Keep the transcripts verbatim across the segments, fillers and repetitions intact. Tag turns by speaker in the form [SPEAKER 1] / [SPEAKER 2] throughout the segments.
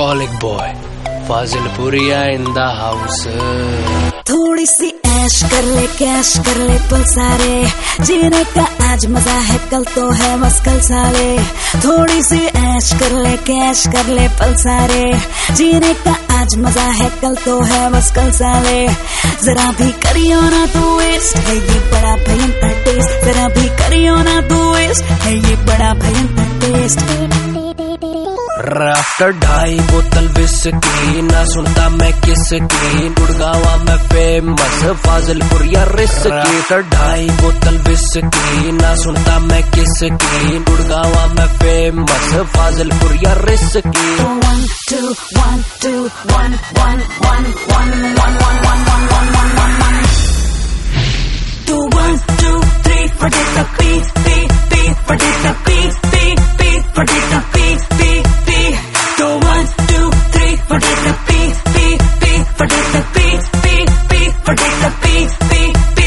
[SPEAKER 1] alcoholic boy, Fazilpuria in the house.
[SPEAKER 2] थोड़ी सी ऐश कर ले, कैश कर ले पल सारे, जीने का आज मजा है, कल तो है मस्कल साले. थोड़ी सी ऐश कर ले, कैश कर ले पल सारे, जीने का आज मजा है, कल तो है मस्कल साले. जरा भी करियो ना तू वेस्ट, है ये बड़ा भयंकर टेस्ट. जरा भी करियो ना तू वेस्ट, है ये बड़ा भयंकर टेस्ट.
[SPEAKER 1] आफ्टर ढाई बोतल विस्की, ना सुनता मैं किसकी, गुड़गावा में फेमस फाजिलपुर या रिस्की. आफ्टर ढाई बोतल विस्की, ना सुनता मैं किसकी, गुड़गावा में फेमस फाजिलपुर या risky.
[SPEAKER 2] One two one two one one one one one one one one one one one one. Two one two three for the P P P for the P P P for the P P P. Two one two three for the P P P for the P P P for the P P P.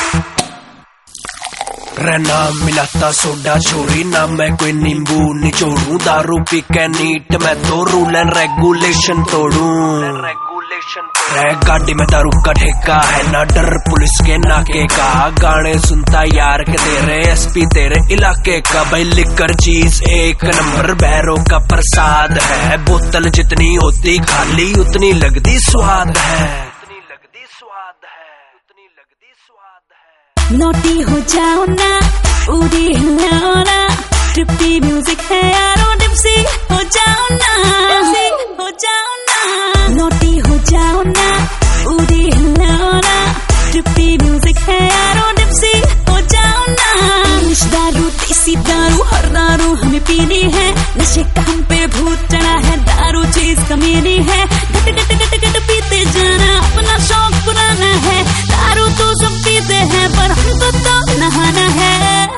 [SPEAKER 1] रहना मिलाता soda छोड़ी, ना मैं कोई नींबू निचोड़ू, दारू P के NEET मैं तो रूल एंड रेगुलेशन तोड़ू. रह गाड़ी में दारू का ठेका है, ना डर पुलिस के नाके का, गाने सुनता यार के तेरे एसपी तेरे इलाके का. भाई लिकर चीज एक नंबर भैरों का प्रसाद है, बोतल जितनी होती खाली उतनी लगती स्वाद है.
[SPEAKER 2] नोटी हो जाओ ना, उड़ी हिलाओ ना, ट्रिपी म्यूजिक है यारो, डिप्सी हो जाओ ना, हो जाओ ना. नोटी हो जाओ ना, उड़ी हिलाओ ना, ट्रिपी म्यूजिक है यारो, डिप्सी हो जाओ ना. इंग्लिश दारू देसी दारू हर दारू हमें पीनी है, नशे का हम पे भूत चढ़ा है, दारू चीज कमीनी है. गट गट गट गट पीते जाना, अपना शौक पुराना है, दारू तो सब पीते हैं पर हमको तो नहाना है.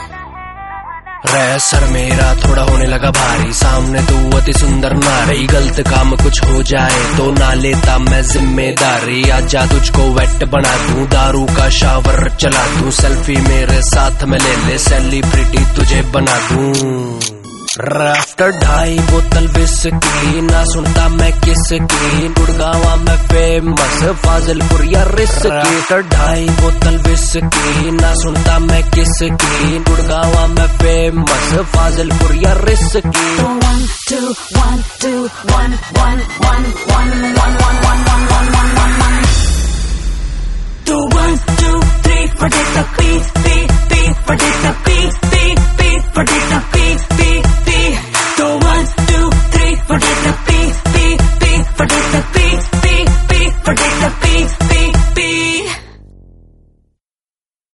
[SPEAKER 1] रह सर मेरा थोड़ा होने लगा भारी, सामने तू अति सुंदर नारी, गलत काम कुछ हो जाए तो ना लेता मैं जिम्मेदारी. आजा तुझको वेट बना दूं, दारू का शावर चला दूं, सेल्फी मेरे साथ में ले ले, सेलिब्रिटी तुझे बना दूं. आफ्टर ढाई बोतल विस्की, ना सुनता मैं किसकी, गुड़गावा में फेमस फाजिलपुर या रिस्की. आफ्टर ढाई बोतल विस्की, ना सुनता मैं किसकी, गुड़गावा में फेमस फाजिलपुर या risky.
[SPEAKER 2] One two one two one one one one one one one one one one one one. Two one two three for the P P P for the